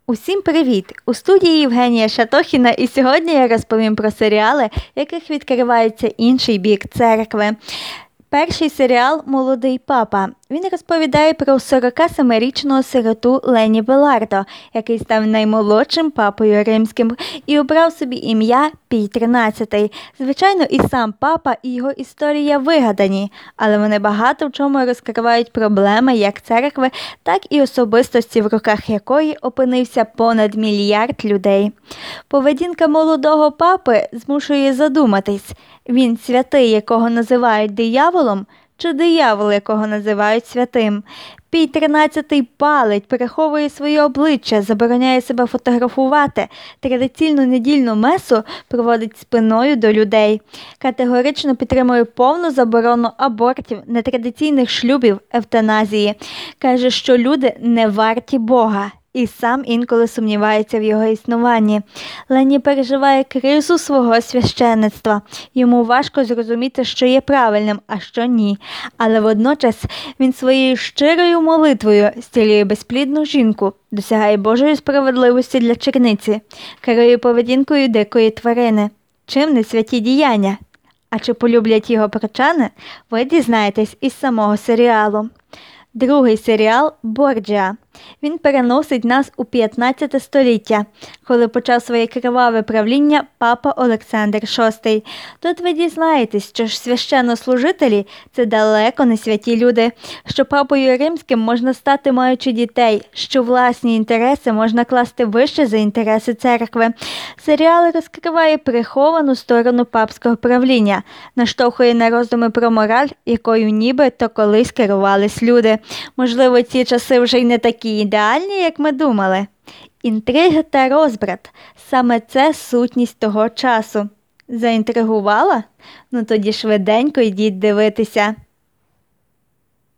Усім привіт! У студії Євгенія Шатохіна, і сьогодні я розповім про серіали, яких відкривається інший бік церкви. Перший серіал «Молодий папа». Він розповідає про 47-річного сироту Лені Белардо, який став наймолодшим папою римським і обрав собі ім'я Пій XIII. Звичайно, і сам папа, і його історія вигадані, але вони багато в чому розкривають проблеми як церкви, так і особистості, в руках якої опинився понад мільярд людей. Поведінка молодого папи змушує задуматись. Він святий, якого називають дияволом, чи диявол, якого називають святим? Пій XIII палить, переховує своє обличчя, забороняє себе фотографувати, традиційну недільну месу проводить спиною до людей. Категорично підтримує повну заборону абортів, нетрадиційних шлюбів, евтаназії. Каже, що люди не варті Бога. І сам інколи сумнівається в його існуванні. Лені переживає кризу свого священництва. Йому важко зрозуміти, що є правильним, а що ні. Але водночас він своєю щирою молитвою зцілює безплідну жінку, досягає Божої справедливості для черниці, керує поведінкою дикої тварини. Чим не святі діяння? А чи полюблять його прочани? Ви дізнаєтесь із самого серіалу. Другий серіал «Борджіа». Він переносить нас у 15 століття, коли почав своє криваве правління папа Олександр VI. Тут ви дізнаєтесь, що ж священнослужителі – це далеко не святі люди, що папою римським можна стати, маючи дітей, що власні інтереси можна класти вище за інтереси церкви. Серіал розкриває приховану сторону папського правління, наштовхує на роздуми про мораль, якою нібито колись керувались люди. Можливо, ці часи вже й не такі ідеальні, як ми думали. Інтриги та розбрат – саме це сутність того часу. Заінтригувала? Ну тоді швиденько йдіть дивитися.